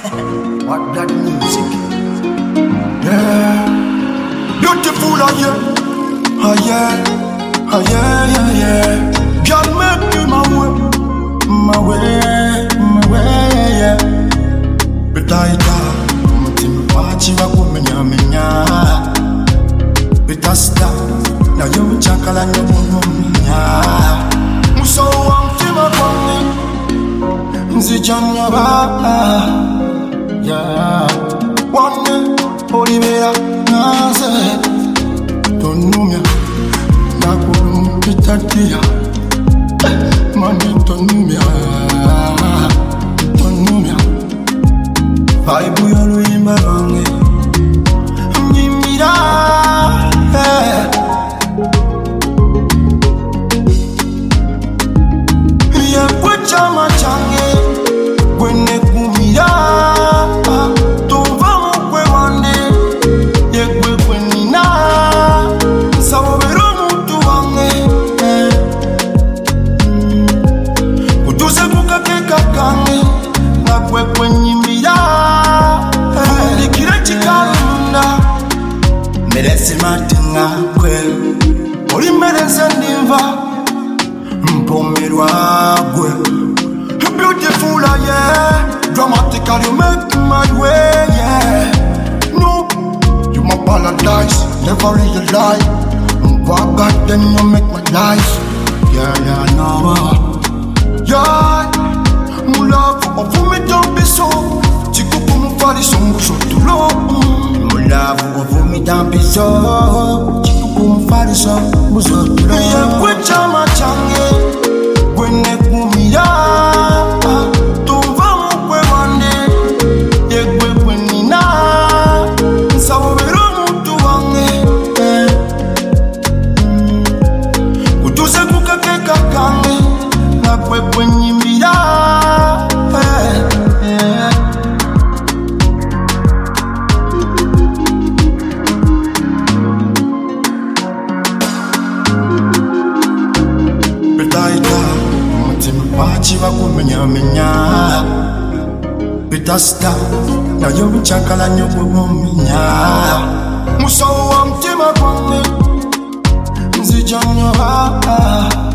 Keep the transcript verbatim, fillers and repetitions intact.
What that music? Yeah, beautiful, oh yeah, oh yeah, oh yeah, yeah, yeah. Girl, make me my way, my way, my way, yeah. Betaita, mutima pachi wakumenya menya. Betasta, na yo chakala nyomenya. Muso wamtima kwangu, nzijanya ba, yeah. One day, Olivia, naze, tonumia, nakumpitatia, mami tonumia, tonumia, vibe yolu imbarange, mimira, eh. Ye kwecha machange, gwene kumira, tova mukwe wande, ye kwe kwenina, sabobero mutu wange, eh. Kutuse kukake kakange, na kwe kwenyimira, eh. Likire chikari munda, meresi matinga kwe, oli meresi ndimva, mpomerwa gwe. Beautiful, yeah. Dramatically, you make my way, yeah. No, you my paradise, never realize. What God, then you make my life. Yeah, yeah, no. Yeah, my love, of me don't be so. Chico, come for the song, so too low. My love, of me don't be so. Chico, come for the song, so too low. Yeah, quit my change. When they come here, tova mukwe wande, yekwe kwenina, sabobero mutu wange, eh. Kutuse kukake kakange, na kwe kwenyimira, eh, eh. Betaita, pachi wakumenya menya. Betasta, na yo chakala nyomenya. Muso wa mtima kwangu, nzijanya ba.